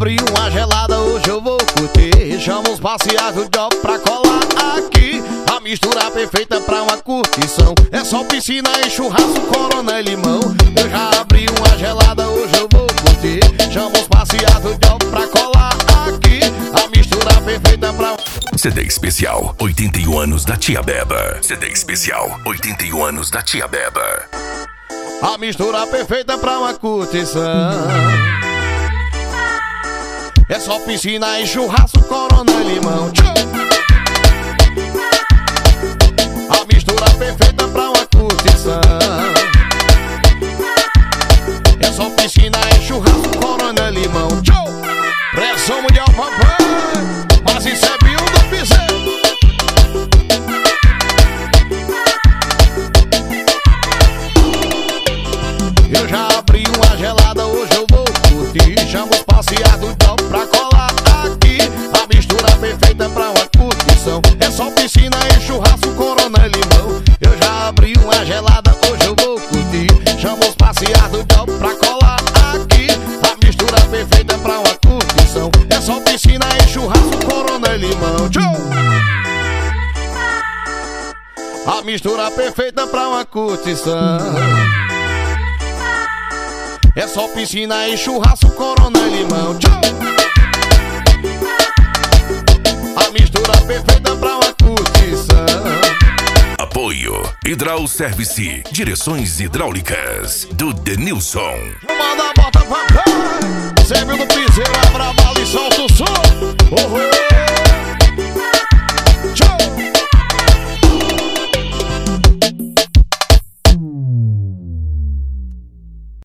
abri uma gelada, hoje eu vou curtir. Chama os parciais do job pra colar aqui. A mistura perfeita pra uma curtição. É só piscina e churrasco, Coronel e limão. Eu já abri uma gelada, hoje eu vou curtir. Chama os parciais do job pra colar aqui. A mistura perfeita pra... CD especial 81 anos da Tia Beba. CD especial 81 anos da Tia Beba. A mistura perfeita pra uma curtição. É só piscina e churrasco, Coronel e limão. A mistura perfeita pra uma curtição. É só piscina e churrasco, Coronel e limão. Pressão mundial, papai. Mas isso é Bill do Piseiro. Eu já abri uma gelada, hoje eu vou curtir. Chamo os parciais do job pra colar aqui. A mistura perfeita pra uma curtição. É só piscina e churrasco, Coronel e limão. Eu já abri uma gelada, hoje eu vou curtir. Chamo os parciais do job pra colar aqui. A mistura perfeita pra uma curtição. É só piscina e churrasco, Coronel e limão. A mistura perfeita pra uma curtição. É só piscina e churrasco, Coronel e limão. A mistura perfeita pra uma curtição. Apoio Hidral Service, direções hidráulicas do Denilson. Manda a bota, papai. Sempre no piseiro, abraço.